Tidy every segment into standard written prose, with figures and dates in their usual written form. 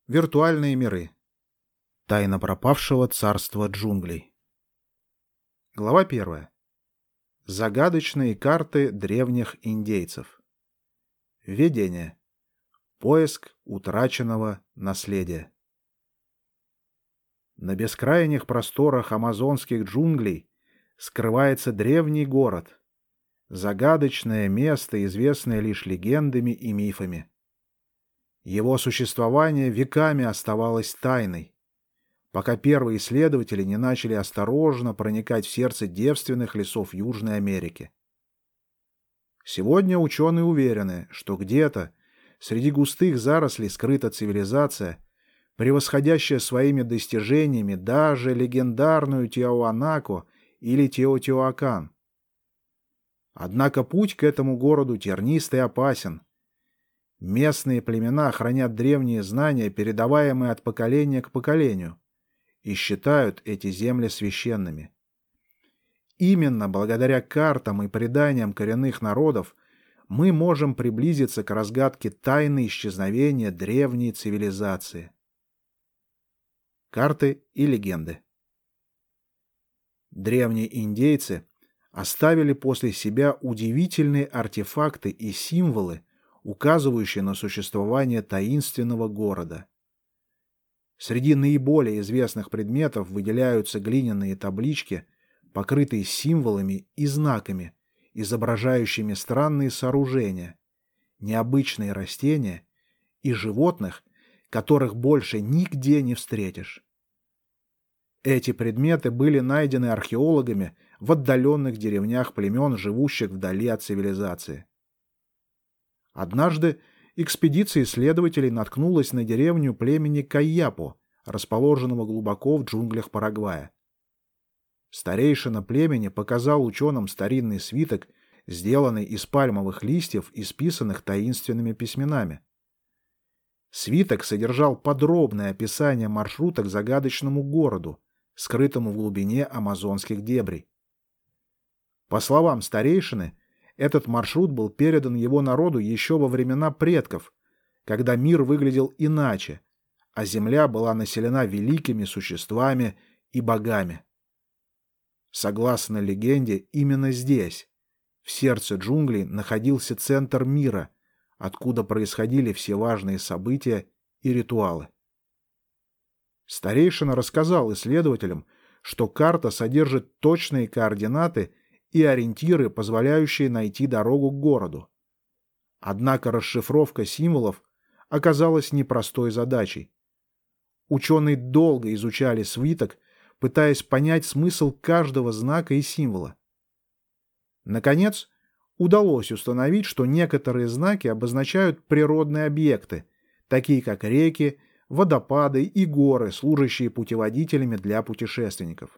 Виртуальные миры. Тайна пропавшего царства джунглей. Глава 1. Загадочные карты древних индейцев. Введение. Поиск утраченного наследия. На бескрайних просторах амазонских джунглей скрывается древний город, загадочное место, известное лишь легендами и мифами. Его существование веками оставалось тайной, пока первые исследователи не начали осторожно проникать в сердце девственных лесов Южной Америки. Сегодня ученые уверены, что где-то среди густых зарослей скрыта цивилизация, превосходящая своими достижениями даже легендарную Тиауанако или Теотиуакан. Однако путь к этому городу тернист и опасен. Местные племена хранят древние знания, передаваемые от поколения к поколению, и считают эти земли священными. Именно благодаря картам и преданиям коренных народов мы можем приблизиться к разгадке тайны исчезновения древней цивилизации. Карты и легенды. Древние индейцы оставили после себя удивительные артефакты и символы, указывающие на существование таинственного города. Среди наиболее известных предметов выделяются глиняные таблички, покрытые символами и знаками, изображающими странные сооружения, необычные растения и животных, которых больше нигде не встретишь. Эти предметы были найдены археологами в отдаленных деревнях племен, живущих вдали от цивилизации. Однажды экспедиция исследователей наткнулась на деревню племени Кайяпо, расположенного глубоко в джунглях Парагвая. Старейшина племени показал ученым старинный свиток, сделанный из пальмовых листьев, исписанных таинственными письменами. Свиток содержал подробное описание маршрута к загадочному городу, скрытому в глубине амазонских дебрей. По словам старейшины, этот маршрут был передан его народу еще во времена предков, когда мир выглядел иначе, а земля была населена великими существами и богами. Согласно легенде, именно здесь, в сердце джунглей, находился центр мира, откуда происходили все важные события и ритуалы. Старейшина рассказал исследователям, что карта содержит точные координаты и ориентиры, позволяющие найти дорогу к городу. Однако расшифровка символов оказалась непростой задачей. Ученые долго изучали свиток, пытаясь понять смысл каждого знака и символа. Наконец, удалось установить, что некоторые знаки обозначают природные объекты, такие как реки, водопады и горы, служащие путеводителями для путешественников.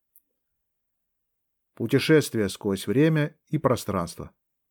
Путешествие сквозь время и пространство.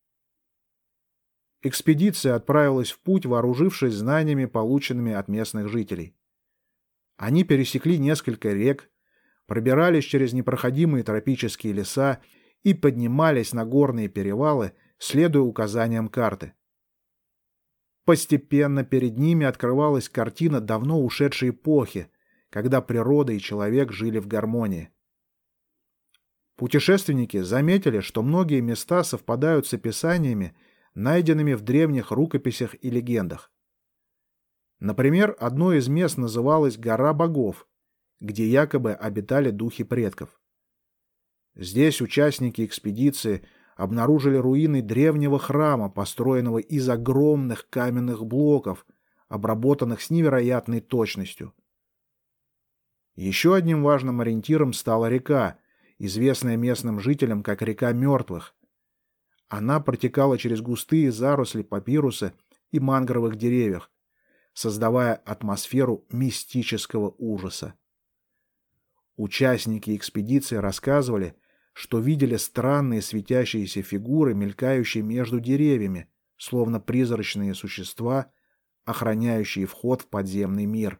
Экспедиция отправилась в путь, вооружившись знаниями, полученными от местных жителей. Они пересекли несколько рек, пробирались через непроходимые тропические леса и поднимались на горные перевалы, следуя указаниям карты. Постепенно перед ними открывалась картина давно ушедшей эпохи, когда природа и человек жили в гармонии. Путешественники заметили, что многие места совпадают с описаниями, найденными в древних рукописях и легендах. Например, одно из мест называлось «Гора богов», где якобы обитали духи предков. Здесь участники экспедиции обнаружили руины древнего храма, построенного из огромных каменных блоков, обработанных с невероятной точностью. Еще одним важным ориентиром стала река, известная местным жителям как река мертвых. Она протекала через густые заросли папируса и мангровых деревьев, создавая атмосферу мистического ужаса. Участники экспедиции рассказывали, что видели странные светящиеся фигуры, мелькающие между деревьями, словно призрачные существа, охраняющие вход в подземный мир.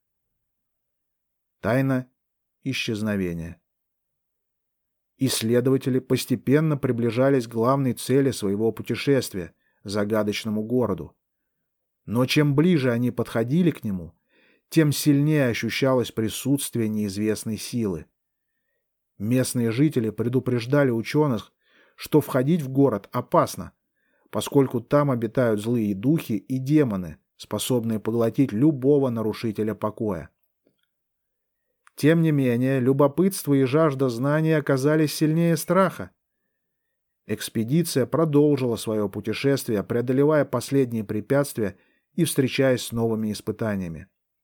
Тайна исчезновения. Исследователи постепенно приближались к главной цели своего путешествия – загадочному городу. Но чем ближе они подходили к нему, тем сильнее ощущалось присутствие неизвестной силы. Местные жители предупреждали ученых, что входить в город опасно, поскольку там обитают злые духи и демоны, способные поглотить любого нарушителя покоя. Тем не менее, любопытство и жажда знаний оказались сильнее страха. Экспедиция продолжила свое путешествие, преодолевая последние препятствия и встречаясь с новыми испытаниями.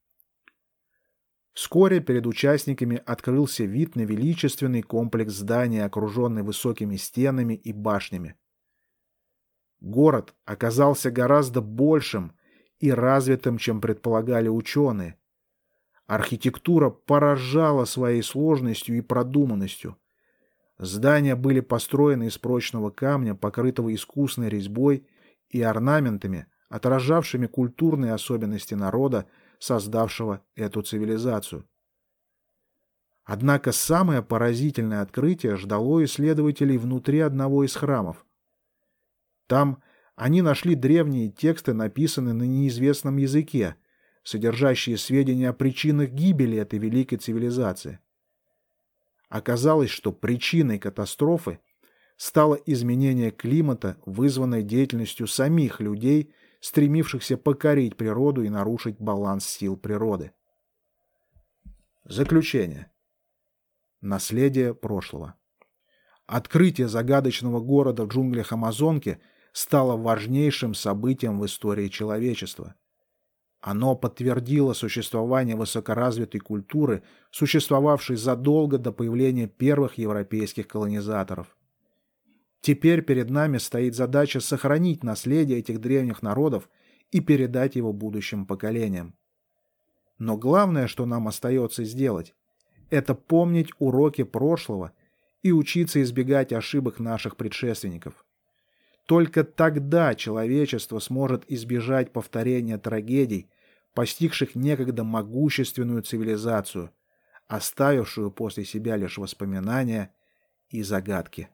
Вскоре перед участниками открылся вид на величественный комплекс зданий, окруженный высокими стенами и башнями. Город оказался гораздо большим и развитым, чем предполагали ученые. Архитектура поражала своей сложностью и продуманностью. Здания были построены из прочного камня, покрытого искусной резьбой и орнаментами, отражавшими культурные особенности народа, создавшего эту цивилизацию. Однако самое поразительное открытие ждало исследователей внутри одного из храмов. Там они нашли древние тексты, написанные на неизвестном языке, содержащие сведения о причинах гибели этой великой цивилизации. Оказалось, что причиной катастрофы стало изменение климата, вызванное деятельностью самих людей, стремившихся покорить природу и нарушить баланс сил природы. Заключение. Наследие прошлого. Открытие загадочного города в джунглях Амазонки стало важнейшим событием в истории человечества. Оно подтвердило существование высокоразвитой культуры, существовавшей задолго до появления первых европейских колонизаторов. Теперь перед нами стоит задача сохранить наследие этих древних народов и передать его будущим поколениям. Но главное, что нам остается сделать, это помнить уроки прошлого и учиться избегать ошибок наших предшественников. Только тогда человечество сможет избежать повторения трагедий, постигших некогда могущественную цивилизацию, оставившую после себя лишь воспоминания и загадки.